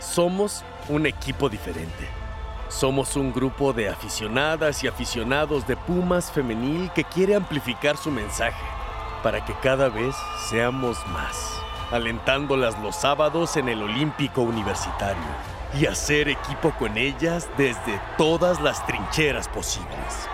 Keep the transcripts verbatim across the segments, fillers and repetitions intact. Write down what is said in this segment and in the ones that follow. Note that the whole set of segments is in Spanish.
Somos un equipo diferente. Somos un grupo de aficionadas y aficionados de Pumas Femenil que quiere amplificar su mensaje para que cada vez seamos más, alentándolas los sábados en el Olímpico Universitario y hacer equipo con ellas desde todas las trincheras posibles.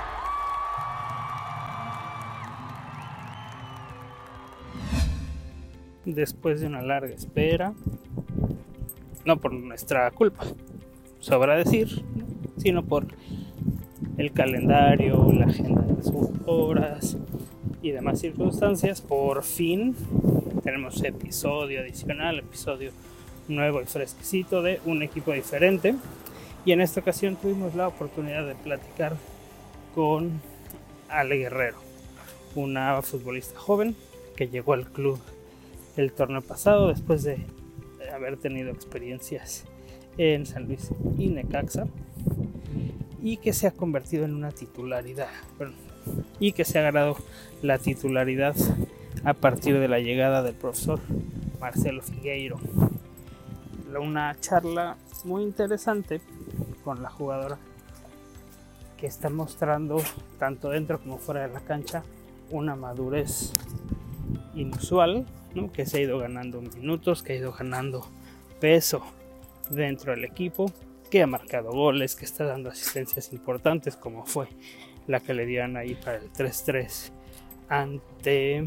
Después de una larga espera, no por nuestra culpa, sobra decir, sino por el calendario, la agenda de las horas y demás circunstancias, por fin tenemos episodio adicional, episodio nuevo y fresquecito de un equipo diferente. Y en esta ocasión tuvimos la oportunidad de platicar con Ale Guerrero, una futbolista joven que llegó al club el torneo pasado después de haber tenido experiencias en San Luis y Necaxa, y que se ha convertido en una titularidad bueno, y que se ha ganado la titularidad a partir de la llegada del profesor Marcelo Figueiro. Una charla muy interesante con la jugadora, que está mostrando tanto dentro como fuera de la cancha una madurez inusual, ¿no? Que se ha ido ganando minutos, que ha ido ganando peso dentro del equipo, que ha marcado goles, que está dando asistencias importantes, como fue la que le dieron ahí para el tres tres ante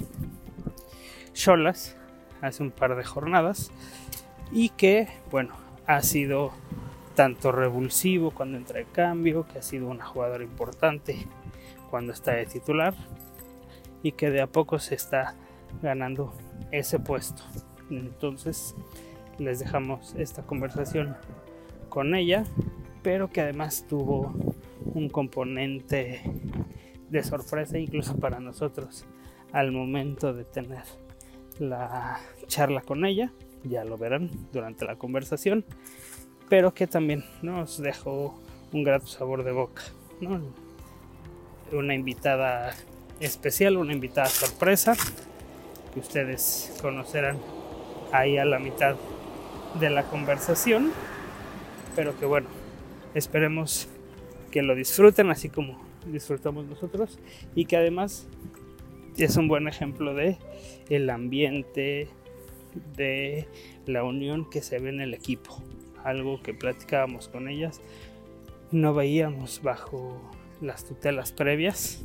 Xolas hace un par de jornadas, y que, bueno, ha sido tanto revulsivo cuando entra de cambio, que ha sido una jugadora importante cuando está de titular, y que de a poco se está ganando ese puesto. Entonces les dejamos esta conversación con ella, pero que además tuvo un componente de sorpresa incluso para nosotros al momento de tener la charla con ella. Ya lo verán durante la conversación, pero que también nos dejó un grato sabor de boca, ¿no? Una invitada especial, una invitada sorpresa, que ustedes conocerán ahí a la mitad de la conversación, pero que bueno, esperemos que lo disfruten así como disfrutamos nosotros, y que además es un buen ejemplo de el ambiente, de la unión que se ve en el equipo, algo que platicábamos con ellas, no veíamos bajo las tutelas previas,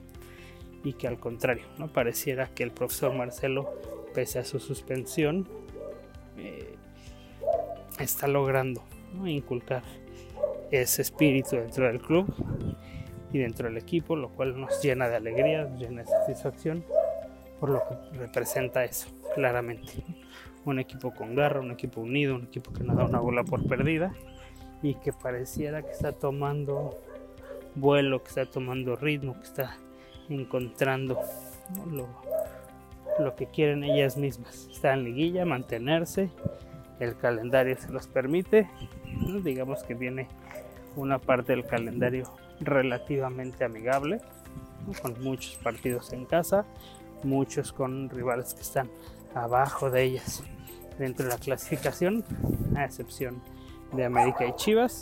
y que al contrario, ¿no? Pareciera que el profesor Marcelo, pese a su suspensión, eh, está logrando, ¿no? inculcar ese espíritu dentro del club y dentro del equipo, lo cual nos llena de alegría, nos llena de satisfacción, por lo que representa eso, claramente, ¿no? Un equipo con garra, un equipo unido, un equipo que no da una bola por perdida, y que pareciera que está tomando vuelo, que está tomando ritmo, que está encontrando, ¿no? lo, lo que quieren ellas mismas. Está en liguilla, mantenerse, el calendario se los permite, ¿no? Digamos que viene una parte del calendario relativamente amigable, ¿no? Con muchos partidos en casa, muchos con rivales que están abajo de ellas dentro de la clasificación, a excepción de América y Chivas,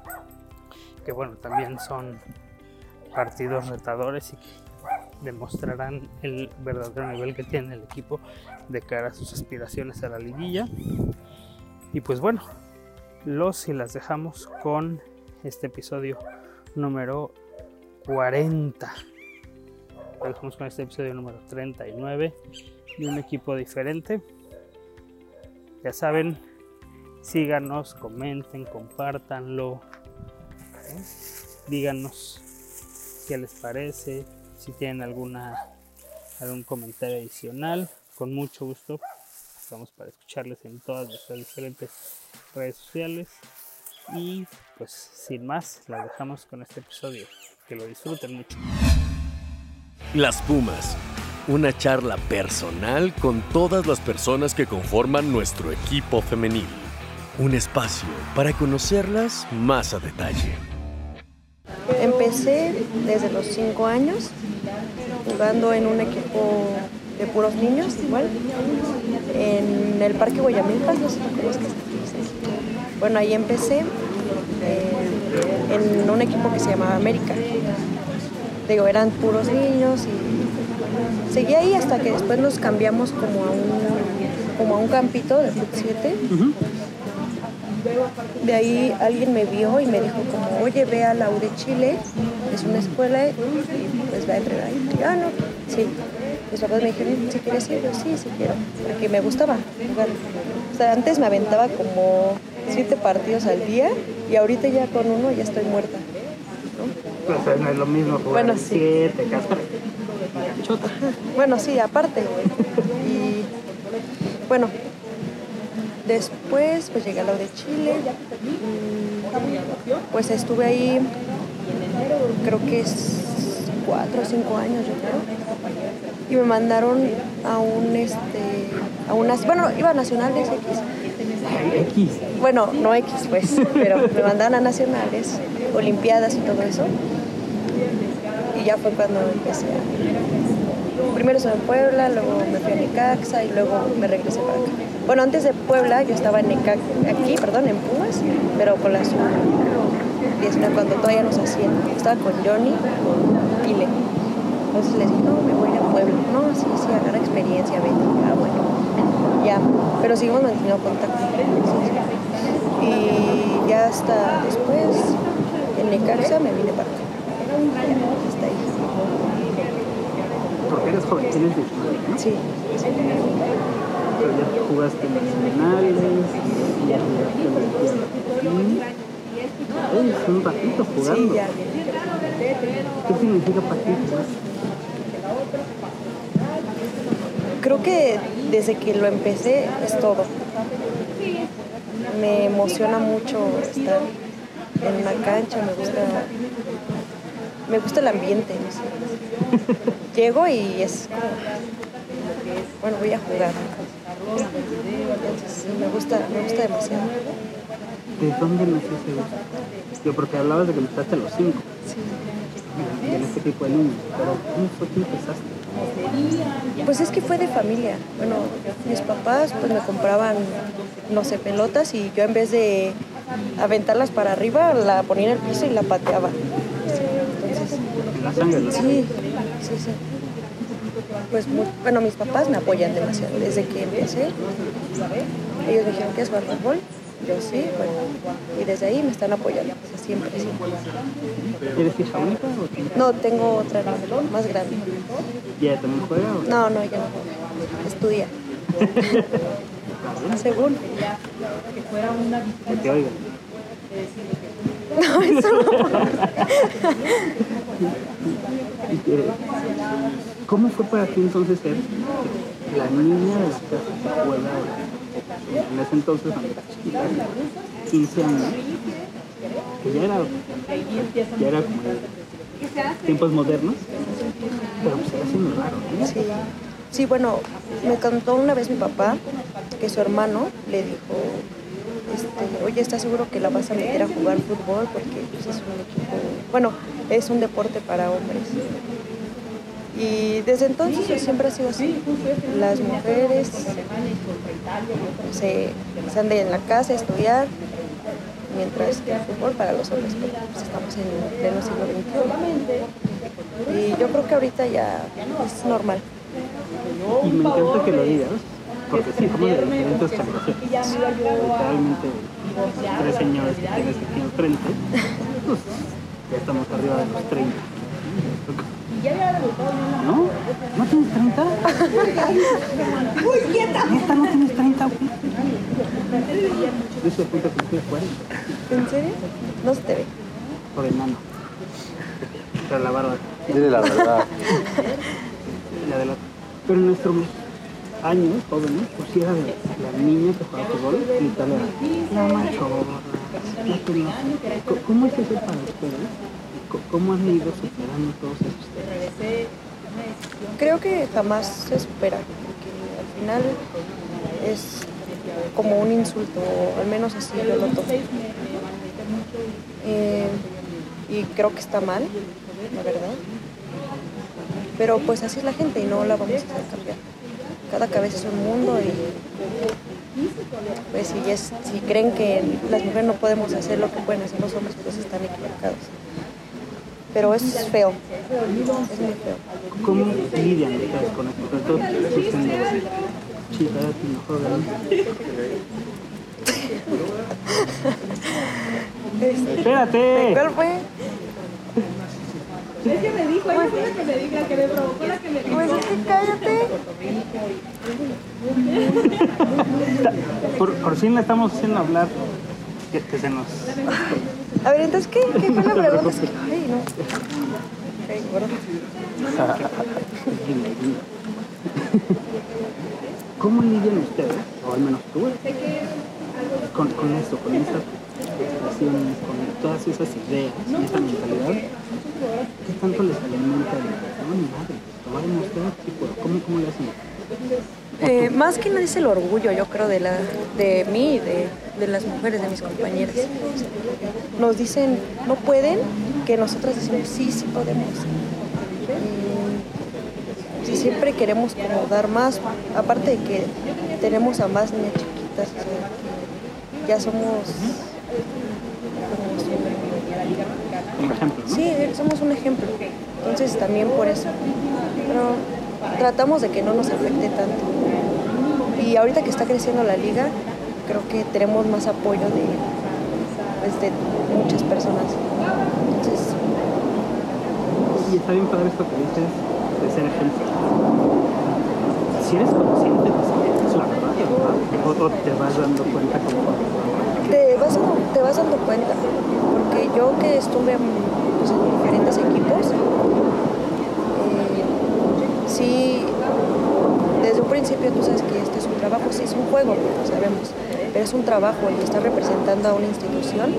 que bueno, también son partidos retadores y que demostrarán el verdadero nivel que tiene el equipo de cara a sus aspiraciones a la liguilla. Y pues bueno, los y las dejamos con este episodio número cuarenta. Los dejamos con este episodio número treinta y nueve de un equipo diferente. Ya saben, síganos, comenten, compártanlo, ¿eh? Díganos qué les parece, si tienen alguna algún comentario adicional, con mucho gusto estamos para escucharles en todas nuestras diferentes redes sociales. Y pues sin más, las dejamos con este episodio, que lo disfruten mucho. Las Pumas, una charla personal con todas las personas que conforman nuestro equipo femenil, un espacio para conocerlas más a detalle. Empecé desde los cinco años jugando en un equipo de puros niños igual, en el Parque Guayamilpas, no sé cómo es que está. Bueno, ahí empecé eh, en un equipo que se llamaba América. Digo, eran puros niños y seguí ahí hasta que después nos cambiamos como a un, como a un campito de fut siete. Uh-huh. De ahí alguien me vio y me dijo como, oye, ve a la U de Chile, es una escuela y pues va a entrenar ahí. Y, ah, no, sí. Mis papás me dijeron, si quieres ir, yo sí, sí quiero, porque me gustaba jugar. O sea, antes me aventaba como siete partidos al día y ahorita ya con uno ya estoy muerta, ¿no? Pues no es lo mismo jugar bueno, sí. siete, cascar. Bueno, sí, aparte. Y bueno, después pues llegué a la U de Chile, pues estuve ahí, creo que es cuatro o cinco años, yo creo. Y me mandaron a un, este, a unas, bueno, iba a nacionales X. X. Bueno, no X, pues, pero me mandaban a nacionales, olimpiadas y todo eso. Y ya fue cuando empecé a... Primero estuve en Puebla, luego me fui a Necaxa y luego me regresé para acá. Bueno, antes de Puebla yo estaba en Necaxa, aquí, perdón, en Pumas, pero con la sub diecinueve, cuando todavía nos hacían. Estaba con Johnny, con Ile. Entonces les dije, no, me voy a ir a Puebla. No, sí, sí, agarra experiencia, vete. Ah, bueno, ya. Pero seguimos manteniendo contacto. Y ya hasta después, en Necaxa, me vine para acá. Ya, hasta ahí. Porque eres joven, tienes diecinueve, ¿no? Sí. Pero ya jugaste en nacionales, ya jugaste en el es un ratito jugando. Sí, ya. ¿Qué significa para ti? Creo que desde que lo empecé es todo. Me emociona mucho estar en una cancha, me gusta, me gusta el ambiente, no sé. Llego y es como, bueno, voy a jugar. Entonces, me gusta, me gusta demasiado. ¿De dónde nació ese gusto? Yo, porque hablabas de que empezaste a los cinco. Sí. En este tipo de niños, pero ¿cómo fue que empezaste? Pues es que fue de familia. Bueno, mis papás pues me compraban, no sé, pelotas y yo en vez de aventarlas para arriba, la ponía en el piso y la pateaba. Entonces, ¿La sangre? ¿No? Sí, sí, sí. Pues muy, bueno, mis papás me apoyan demasiado. Desde que empecé, ellos me dijeron que es jugar fútbol. Yo sí, bueno, y desde ahí me están apoyando, o sea, siempre, siempre. ¿Eres hija única o tienes? No, tengo otra hermana, más grande. ¿Y ella también juega o? No, no, ella no juega, estudia. Según. Que te oigan. No, eso no. ¿Cómo fue para ti entonces ser la niña de la casa que juega ahora? En ese entonces, cuando eras chiquita, quince años, que ya era, ya era como tiempos modernos, pero pues era así muy raro, ¿no? Sí. Sí, bueno, me contó una vez mi papá que su hermano le dijo, este, oye, ¿estás seguro que la vas a meter a jugar fútbol? Porque pues, es un equipo, bueno, es un deporte para hombres. Y desde entonces siempre ha sido así. Las mujeres se, se han de ir en la casa a estudiar, mientras que el fútbol para los hombres, pues estamos en pleno siglo veintiuno. Y yo creo que ahorita ya es normal. Y me encanta que lo digas, porque sí, somos de diferentes generaciones. Literalmente, tres señores que tienes aquí enfrente, pues ya estamos arriba de los treinta. ¿No? ¿No tienes treinta? ¡Uy, quieta! ¿Neta no tienes treinta? Yo se apunta que tienes cuarenta. ¿En serio? No se te ve. Por enano. Pero la barba. Dile la verdad. La de la... Pero en nuestros años, jóvenes, pues sí era de la niña que jugaba fútbol, y tal era la machorra, la pelota. ¿Cómo es eso para ustedes? ¿Cómo han ido superando todos esos temas? Creo que jamás se supera, porque al final es como un insulto, o al menos así yo lo tomo. Eh, y creo que está mal, la verdad. Pero pues así es la gente y no la vamos a hacer cambiar. cada cabeza es un mundo y pues si, es, si creen que las mujeres no podemos hacer lo que pueden hacer los hombres, pues están equivocados. Pero eso es feo, es muy feo. ¿Cómo lidian ustedes con esto? Sobre todo tú siendo chica, joven. Este, ¡Espérate! ¿Cuál fue? Es que me dijo, ella fue la que me dijo, la que me provocó, la que me dijo. Pues es que cállate. Por, por fin le estamos haciendo hablar que, que se nos... A ver, entonces, ¿qué? ¿Qué fue la pregunta? Es que, ay, no. Ay, bueno. ¿Cómo lidian ustedes, o al menos tú, con, con esto, con estas expresiones, con todas esas ideas y esa mentalidad? ¿Qué tanto les alimenta el no, mi madre? Tomar un usted, tipo, ¿cómo, cómo le hacen? Eh, más que nada es el orgullo, yo creo, de, la, de mí, de, de las mujeres, de mis compañeras. Nos dicen, no pueden, que nosotras decimos, sí, sí podemos. Y, y siempre queremos como dar más, aparte de que tenemos a más niñas chiquitas, o sea, que ya somos... Como ejemplo, ¿no? Sí, somos un ejemplo. Entonces también por eso. Pero tratamos de que no nos afecte tanto. Y ahorita que está creciendo la liga, creo que tenemos más apoyo de, pues, de muchas personas. Entonces, y está bien padre esto que dices de ser ejemplo. Si eres consciente de eso, es la verdad, ¿verdad? O, o te vas dando cuenta como... te vas, te vas dando cuenta. Porque yo que estuve pues, en diferentes equipos, eh, sí, desde un principio tú sabes que este es un trabajo, sí es un juego, lo sabemos, pero es un trabajo y estás representando a una institución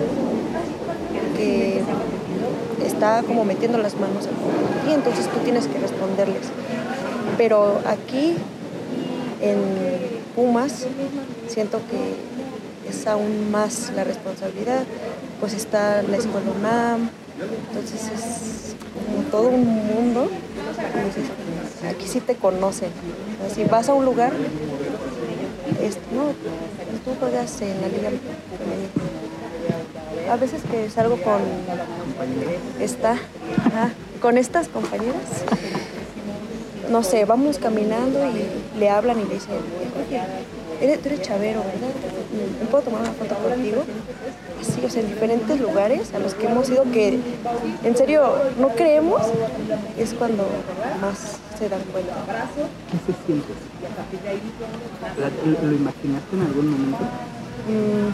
que está como metiendo las manos en ti, entonces tú tienes que responderles. Pero aquí en Pumas siento que es aún más la responsabilidad, pues está la escuela UNAM, entonces es como todo un mundo. Entonces, aquí sí te conocen. O sea, si vas a un lugar, es, no, tú juegas en la liga femenina. A veces que salgo con esta, ajá, con estas compañeras, no sé, vamos caminando y le hablan y le dicen, oye, eres, tú eres chavero, ¿verdad? ¿Me puedo tomar una foto contigo? Así, o sea, en diferentes lugares a los que hemos ido que en serio no creemos, es cuando más se dan cuenta. ¿Qué se siente? ¿Lo, lo imaginaste en algún momento? Mm,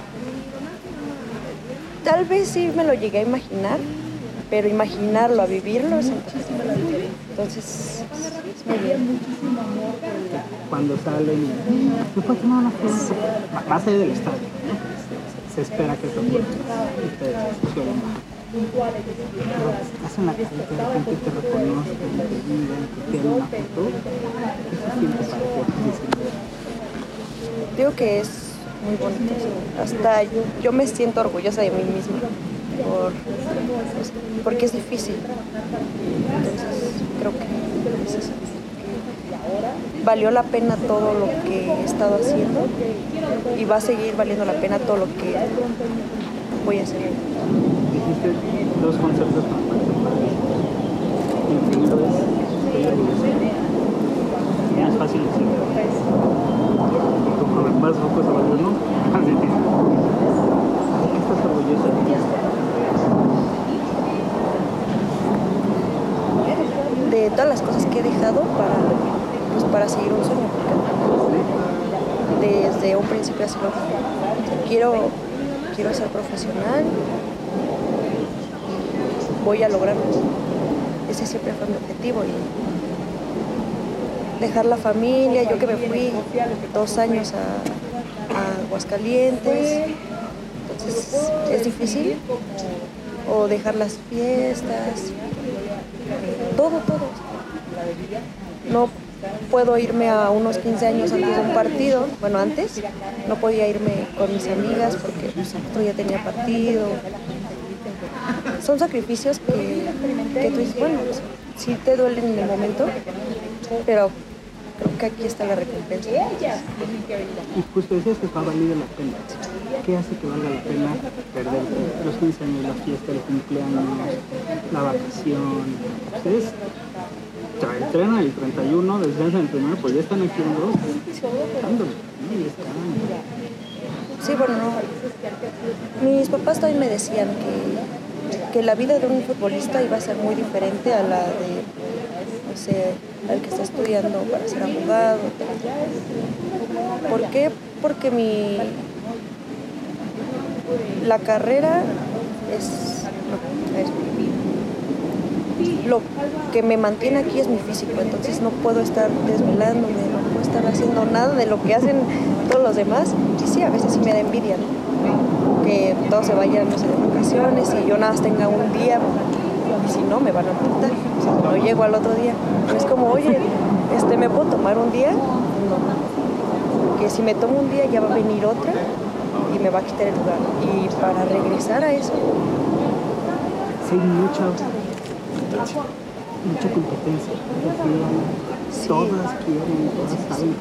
tal vez sí me lo llegué a imaginar, pero imaginarlo, a vivirlo es imposible. Entonces, es muy bien. Cuando salen, ¿me puedo tomar una foto? Más allá del estadio, ¿no? Se espera que eso ocurra. Ustedes suelen bajar. Pero estás en la calle, que de repente te reconozcan, te digan, te piden una foto. ¿Qué se siente para ti? Digo que es muy bonito. Hasta yo, yo me siento orgullosa de mí misma. Por, pues, porque es difícil. Entonces, creo que es eso. Valió la pena todo lo que he estado haciendo y va a seguir valiendo la pena todo lo que voy a hacer. Dijiste dos conceptos que me parecen padrísimos. El primero es estoy orgulloso. No es fácil decirlo. Conforme más poco se vuelve uno, más difícil. ¿De qué estás orgulloso de ti? De todas las cosas que he dejado para, pues, para seguir un sueño. Desde un principio así lo dije. Quiero, quiero ser profesional y voy a lograrlo. Ese siempre fue mi objetivo. Y dejar la familia, yo que me fui dos años a, a Aguascalientes, entonces es difícil. O dejar las fiestas, todo, todo. No puedo irme a unos quince años antes de un partido, bueno, antes no podía irme con mis amigas porque pues, otro ya tenía partido. Son sacrificios que, que tú dices, bueno, pues, sí te duelen en el momento, pero creo que aquí está la recompensa. Y justo decías que ha valido la pena. ¿Qué hace que valga la pena perder los quince años, la fiesta, el cumpleaños, la vacación? Ustedes entrenan el treinta y uno, descansan el primero, pues ya están aquí en dos, dándole, ¿no? Y están. Sí, bueno, no. Mis papás también me decían que, que la vida de un futbolista iba a ser muy diferente a la de, no sé, al que está estudiando para ser abogado. ¿Por qué? Porque mi la carrera es, es lo que me mantiene aquí es mi físico, entonces no puedo estar desvelándome, no puedo estar haciendo nada de lo que hacen todos los demás. Y sí, a veces sí me da envidia, ¿no? Que todos se vayan, no sé, de vacaciones y yo nada más tenga un día, y si no, me van a multar. O sea, no llego al otro día. No es como, oye, este, ¿me puedo tomar un día? No. Que si me tomo un día ya va a venir otra y me va a quitar el lugar. Y para regresar a eso... Sí, mucha, mucha competencia. Sí. Todas quieren, todas saben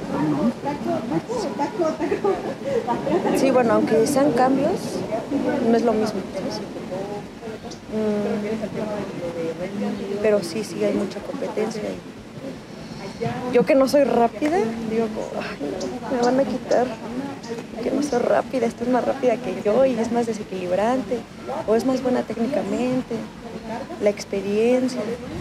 que son, ¿no? Sí, bueno, aunque sean cambios, no es lo mismo. ¿Sí? Mm, pero sí, sí hay mucha competencia. Yo que no soy rápida, digo, ay, me van a quitar, que no soy rápida, esta es más rápida que yo y es más desequilibrante, o es más buena técnicamente, la experiencia.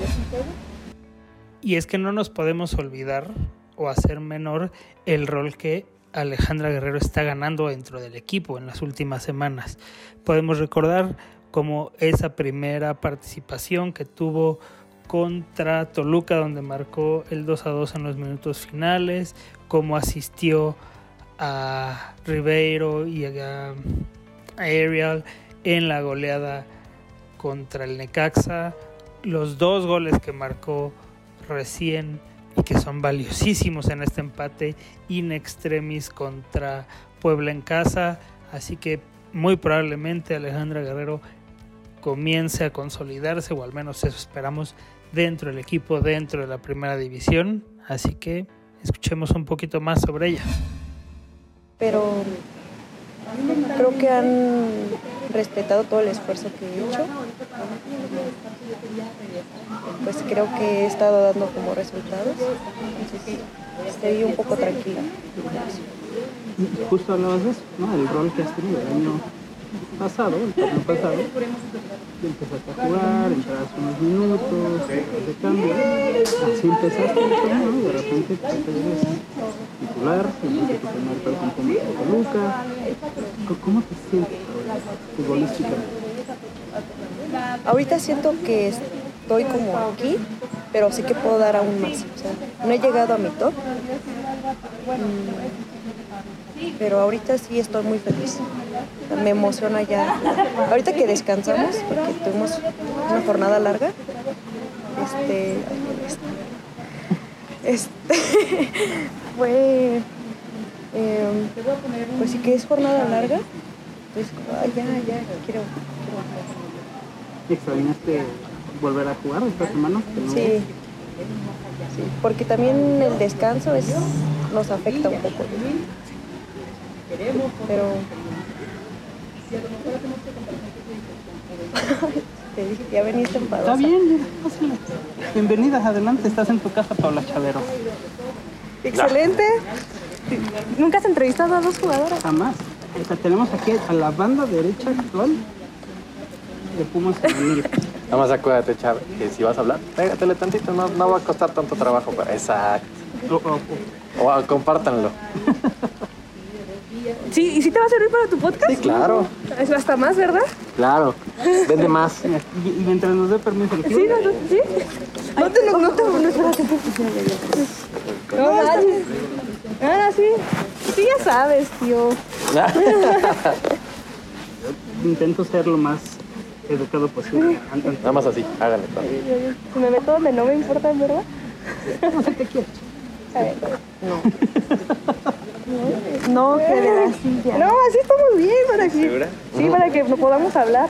Y es que no nos podemos olvidar o hacer menor el rol que Alejandra Guerrero está ganando dentro del equipo en las últimas semanas. Podemos recordar como esa primera participación que tuvo contra Toluca, donde marcó el dos a dos en los minutos finales, cómo asistió a Ribeiro y a Ariel en la goleada contra el Necaxa, los dos goles que marcó recién y que son valiosísimos en este empate in extremis contra Puebla en casa, así que muy probablemente Alejandra Guerrero comience a consolidarse, o al menos eso esperamos, dentro del equipo, dentro de la primera división, así que escuchemos un poquito más sobre ella. Pero creo que han respetado todo el esfuerzo que he hecho, pues creo que he estado dando como resultados, entonces estoy un poco tranquila. Justo hablabas de eso, ¿no? El rol que has tenido el año pasado, el torneo pasado, empezaste a jugar, entraste unos minutos, de cambio, así empezaste el torneo y de repente te eres titular, empezaste tu primer partido con Toluca. ¿Cómo te sientes futbolísticamente? Ahorita siento que estoy como aquí, pero sí que puedo dar aún más. O sea, no he llegado a mi top, pero ahorita sí estoy muy feliz. Me emociona ya. Ahorita que descansamos, porque tuvimos una jornada larga, este, este fue, eh, pues sí que es jornada larga, pues ay, ya, ya, quiero, quiero. ¿Extrañaste volver a jugar esta semana? Sí, sí, porque también el descanso es, nos afecta un poco. Pero te dije, ya veniste enfadosa. Está bien, fácil. Bienvenida, adelante, estás en tu casa, Paula Chavero. Excelente. ¿Nunca has entrevistado a dos jugadoras? Jamás. O sea, tenemos aquí a la banda derecha actual de Pumas Femenil. Nada más acuérdate, Chávez, que si vas a hablar, pégatele tantito, no, no va a costar tanto trabajo. Para... Exacto. Oh, oh, oh. O compártanlo. Sí, ¿y sí te va a servir para tu podcast? Sí, claro. Es hasta más, ¿verdad? Claro. Vende más. Y, y mientras nos dé permiso el Sí, no, no, sí. No te lo, no te lo, no, espérate. No, manches. Ah, sí. Sí, ya sabes, tío. Intento ser lo más educado posible. Nada más así, háganle. Si me meto donde no me importa, ¿verdad? No sé qué quieres. A ver, no. No, que de la silla. No, así estamos bien para que, ¿Segura? sí, para que no podamos hablar.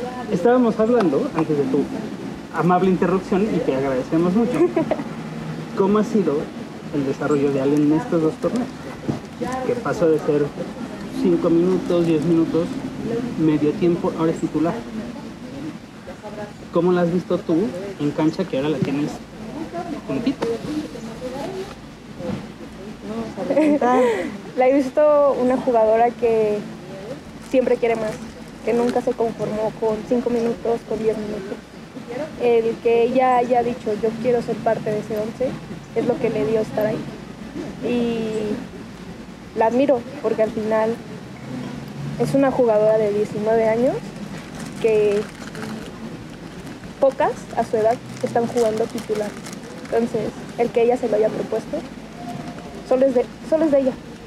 Estábamos hablando antes de tu amable interrupción y te agradecemos mucho ¿cómo ha sido el desarrollo de Ale en estos dos torneos? Que pasó de ser cinco minutos, diez minutos, medio tiempo, ahora es titular. ¿Cómo la has visto tú en cancha que ahora la tienes juntita? La he visto una jugadora que siempre quiere más, que nunca se conformó con cinco minutos, con diez minutos. El que ella haya dicho yo quiero ser parte de ese once es lo que le dio estar ahí. Y la admiro porque al final es una jugadora de diecinueve años que pocas a su edad están jugando titular. Entonces, el que ella se lo haya propuesto, solo es de, solo es de ella.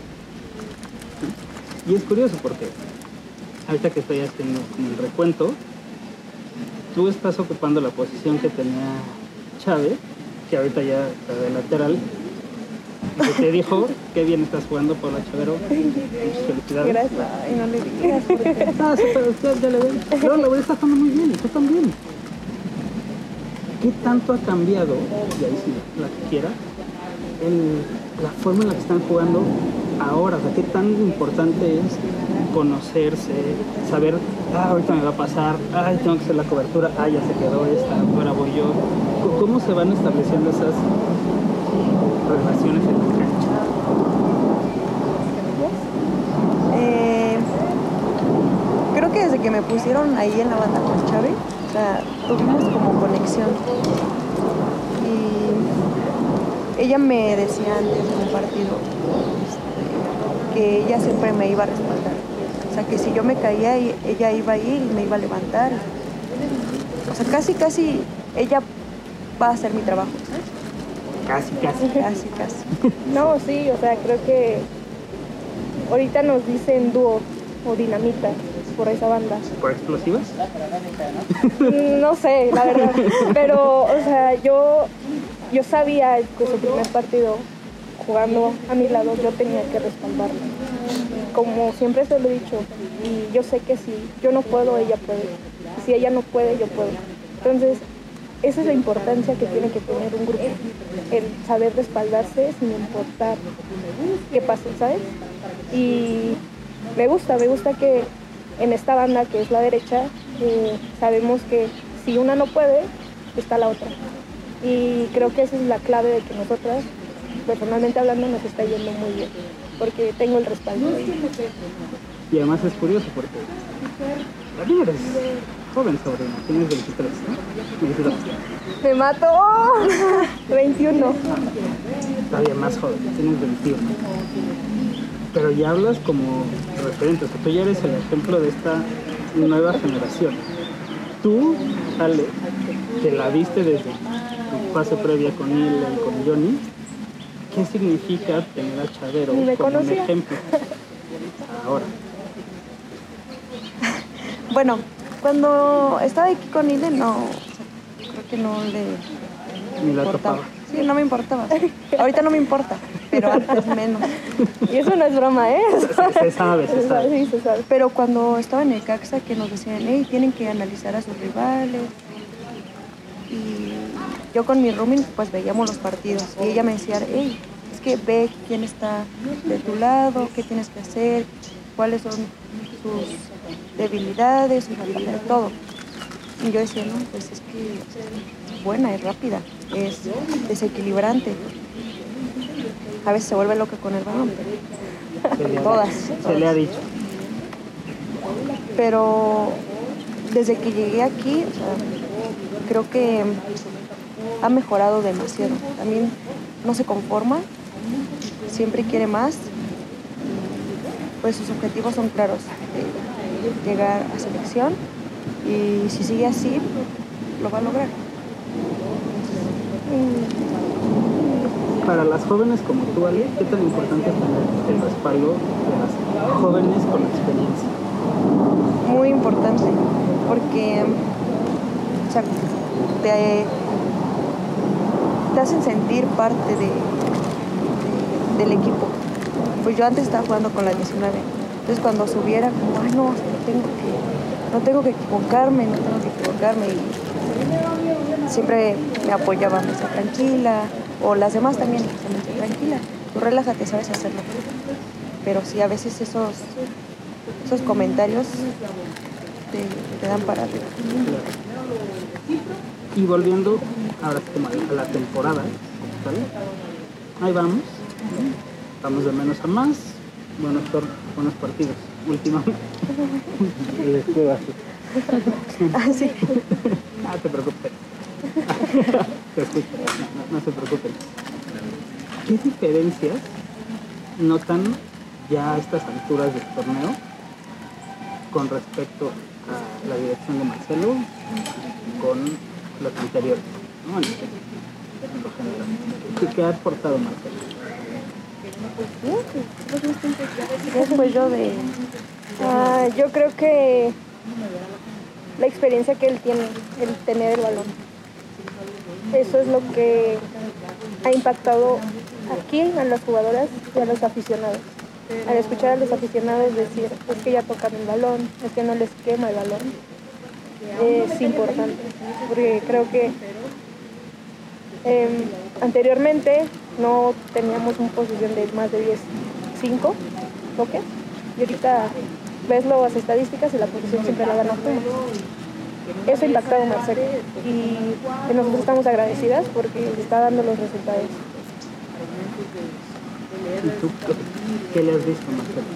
Y es curioso porque ahorita que estoy haciendo el recuento, tú estás ocupando la posición que tenía Chávez, que ahorita ya está de lateral, que te dijo, qué bien estás jugando por la Chavero. Muchas felicidades. Gracias. Ay, no le digas porque... No, sí, pero usted ya le ven. Pero la está jugando muy bien, y tú también. ¿Qué tanto ha cambiado, y ahí sí, la que quiera, el, la forma en la que están jugando ahora? O sea, ¿qué tan importante es conocerse, saber, ah, ahorita me va a pasar, ay, tengo que hacer la cobertura, ah, ya se quedó esta, ahora voy yo? ¿Cómo se van estableciendo esas relaciones en la cancha? Eh, creo que desde que me pusieron ahí en la banda con Chávez, o sea, tuvimos como conexión. Y ella me decía antes de un partido este, que ella siempre me iba a respaldar. O sea, que si yo me caía, ella iba a ir y me iba a levantar. O sea, casi, casi ella va a hacer mi trabajo. Casi, casi. Casi, casi. No, sí, o sea, creo que ahorita nos dicen dúo o dinamita por esa banda. ¿Por explosivas? No sé, la verdad. Pero, o sea, yo, yo sabía que su primer partido jugando a mi lado, yo tenía que respaldarla. Como siempre se lo he dicho, y yo sé que si yo no puedo, ella puede. Si ella no puede, yo puedo. Entonces, esa es la importancia que tiene que tener un grupo. El saber respaldarse sin importar qué pase, ¿sabes? Y me gusta, me gusta que en esta banda que es la derecha, eh, sabemos que si una no puede, está la otra. Y creo que esa es la clave de que nosotras, personalmente hablando, nos está yendo muy bien, porque tengo el respaldo de ella. Y además es curioso porque también eres joven, sobrina, tienes veintitrés, ¿no? veintidós. ¡Me mató! veintiuno. Todavía más joven, tienes veintiuno. Pero ya hablas como referente, o sea, tú ya eres el ejemplo de esta nueva generación. Tú, Ale, que la viste desde tu fase previa con él y con Johnny, ¿qué significa tener a Chavero Ni me como un conocía. ejemplo ahora? Bueno, cuando estaba aquí con Ile, no, o sea, creo que no le Ni la importaba. topaba. Sí, no me importaba. Ahorita no me importa, pero antes menos. Y eso no es broma, ¿eh? Se, se sabe, se sabe. Sí, se sabe. Pero cuando estaba en el Caxa, que nos decían, hey, tienen que analizar a sus rivales. Y yo con mi rooming, pues veíamos los partidos. Y ella me decía, hey, es que ve quién está de tu lado, qué tienes que hacer, cuáles son sus debilidades, sus habilidades, todo. Y yo decía, no, pues es que es buena, es rápida, es desequilibrante. A veces se vuelve loca con el balón, Se le ha- todas, Se todas. le ha dicho. Pero desde que llegué aquí, o sea, creo que ha mejorado demasiado. También no se conforma, siempre quiere más. Pues sus objetivos son claros, eh, llegar a selección, y si sigue así, lo va a lograr. Para las jóvenes como tú, Ale, ¿qué tan importante es tener el respaldo de las jóvenes con experiencia? Muy importante, porque o sea, te, te hacen sentir parte de, de- del equipo. Pues yo antes estaba jugando con la diecinueve, entonces cuando subiera, como, ay no, tengo que, no tengo que equivocarme, no tengo que equivocarme, y siempre me apoyaba, me decía, tranquila, o las demás también, justamente, tranquila, tú relájate, sabes hacerlo. Pero sí, a veces esos, esos comentarios te, te dan para arriba. Y volviendo ahora sí como a la temporada, ¿vale? Ahí vamos, vamos de menos a más, buenos, buenos partidos, últimamente. Ah, sí. Ah, te preocupes. Te escucho, no, no se preocupen. ¿Qué diferencias notan ya a estas alturas del torneo con respecto a la dirección de Marcelo con los anteriores, ¿no? En lo general. ¿Qué, qué ha aportado Marcelo? Después yo de... Ah, yo creo que la experiencia que él tiene, el tener el balón, eso es lo que ha impactado aquí a las jugadoras y a los aficionados. Al escuchar a los aficionados decir, es que ya tocan el balón, es que no les quema el balón, es importante, porque creo que eh, anteriormente no teníamos una posición de más de diez cinco toques, y ahorita ves las estadísticas y la posición siempre la gana Pumas. Eso ha impactado a Marcelo y nosotros estamos agradecidas porque está dando los resultados. ¿Y tú qué, qué le has visto, Marcelo?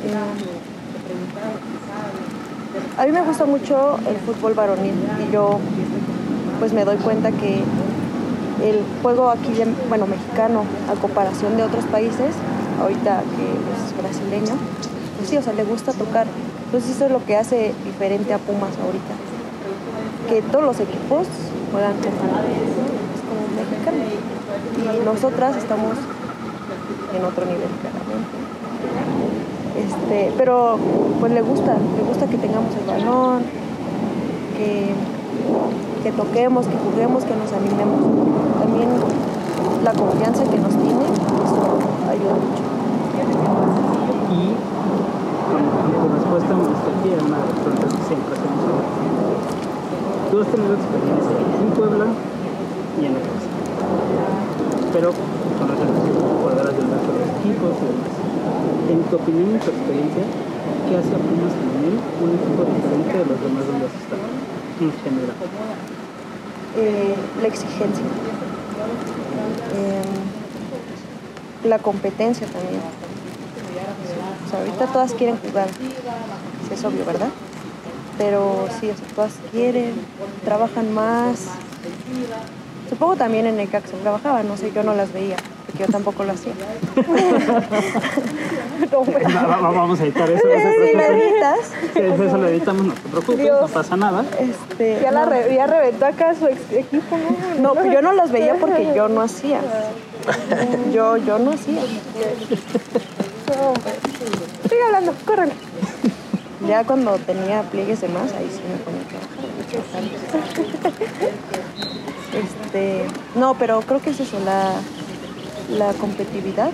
A mí me gusta mucho el fútbol varonil y yo pues me doy cuenta que el juego aquí, de, bueno, mexicano, a comparación de otros países, ahorita que es brasileño, pues sí, o sea, le gusta tocar. Entonces eso es lo que hace diferente a Pumas ahorita. Que todos los equipos juegan como, es como mexicanos. Y nosotras estamos en otro nivel, claramente. Este, pero pues le gusta, le gusta que tengamos el balón, que, que toquemos, que juguemos, que nos animemos. También la confianza que nos tiene, eso ayuda mucho. Y con, con tu respuesta me gustaría una de las preguntas que siempre hacemos. Tú has tenido experiencia en Puebla y en la casa, pero con las jugadoras del resto de los equipos y demás. En tu opinión y tu experiencia, ¿qué hace a Pumas Femenil un equipo diferente de los demás donde has estado en general? Eh, la exigencia, eh, la competencia también. O sea, ahorita todas quieren jugar, es obvio, ¿verdad? Pero sí, o sea, todas quieren, trabajan más. Supongo también en Necaxa trabajaban, no sé, yo no las veía, porque yo tampoco lo hacía. No, pues, Va- va- Vamos a editar eso, no se Sí, la preocupen. editas. Sí, eso lo editamos, no te preocupes, Dios. no pasa nada. Este, ya, la no. re- ya reventó acá su ex equipo, ¿no? No, yo no las veía porque yo no hacía. Yo, yo no hacía. No, hombre. Sigue hablando, córrele. Ya cuando tenía pliegues de más, ahí sí me ponía a trabajar. Este, no, pero creo que es eso, la, la competitividad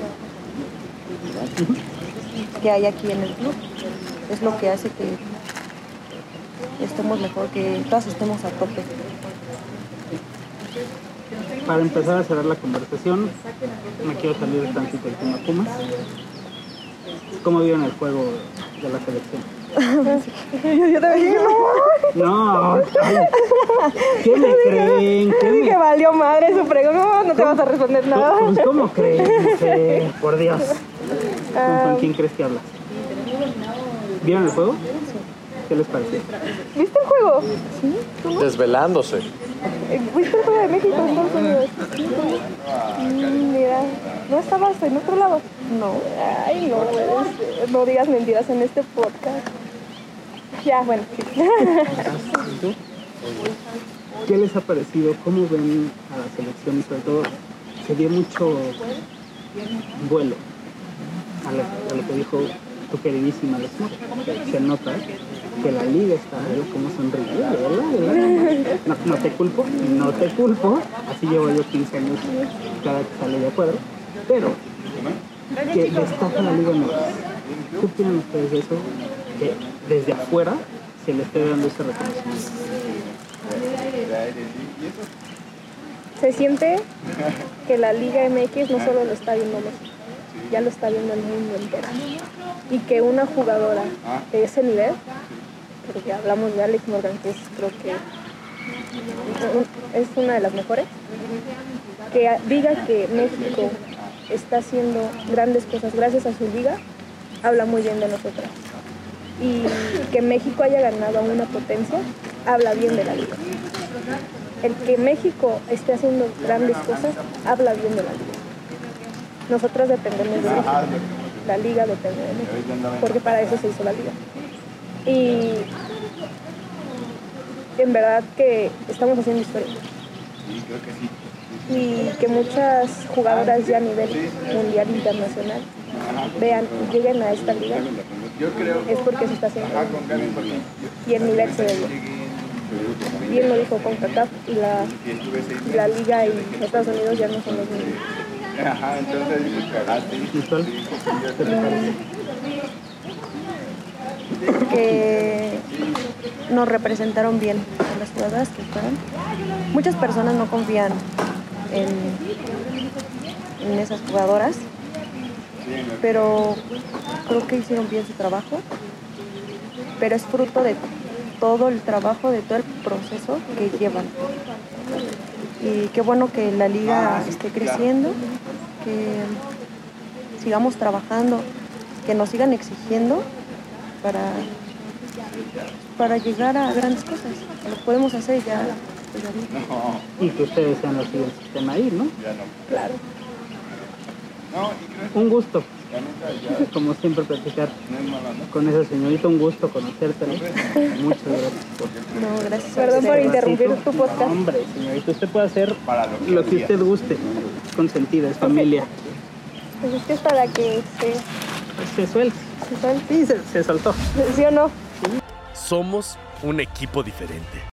que hay aquí en el club. Es lo que hace que estemos mejor, que todas estemos a tope. Para empezar a cerrar la conversación, me quiero salir tantito del tema Pumas. ¿Cómo vieron el juego de la selección? Yo, yo también dije, no. No, ay, ¿qué me creen? ¿Qué Yo me... dije, valió madre su pregunta. No, no te vas a responder nada. Pues, ¿cómo creen? Dice, por Dios. ¿Con, Ah. con quién crees que hablas? ¿Vieron el juego? ¿Qué les pareció? ¿Viste el juego? Desvelándose. Eh, ¿Viste el juego de México entonces? Mm, Mira, ¿no estabas en otro lado? No. Ay, no, eres- no digas mentiras en este podcast. Ya, bueno, sí. ¿Qué les ha parecido? ¿Cómo ven a la selección? Y sobre todo, se dio mucho vuelo a lo, a lo que dijo tu queridísima Lesmo. Se nota que la liga está ahí como sonriendo, ¿verdad? No, no te culpo, no te culpo. Así llevo yo quince años cada que sale de acuerdo. Pero que destaca la liga no. ¿Qué opinan ustedes de eso? Que desde afuera se le esté dando ese reconocimiento. se siente que la Liga M X no solo lo está viendo México, ya lo está viendo el mundo entero. Y que una jugadora de ese nivel, porque hablamos de Alex Morgan, que es, creo que es una de las mejores, que diga que México está haciendo grandes cosas gracias a su liga, habla muy bien de nosotras. Y que México haya ganado a una potencia, habla bien de la liga. El que México esté haciendo grandes cosas, habla bien de la liga. Nosotras dependemos de México, la liga depende de México, porque para eso se hizo la liga. Y en verdad que estamos haciendo historia. Y que muchas jugadoras ya a nivel mundial internacional vean y lleguen a esta liga, es porque se está haciendo bien. Y el nivel se ve bien. Bien lo dijo CONCACAF, y la, la liga y Estados Unidos ya no son los mismos. Ajá, entonces que nos representaron bien a las jugadoras que fueron. Muchas personas no confían en, en esas jugadoras, pero creo que hicieron bien su trabajo, pero es fruto de todo el trabajo, de todo el proceso que llevan. Y qué bueno que la liga esté creciendo, que sigamos trabajando, que nos sigan exigiendo para, para llegar a grandes cosas. Lo podemos hacer ya. Pues, ya. Y que ustedes sean los siguientes que estén ahí, ¿no? Claro. Un gusto, como siempre, platicar con esa señorita. Un gusto conocértela. Muchas gracias por... No, gracias. Perdón por interrumpir tu No, podcast. hombre, señorita, usted puede hacer lo que usted guste. Consentida, es familia. Pues es que es para que se, Pues se suelta. se suelte. Sí, se, se soltó. ¿Sí o no? Somos un equipo diferente.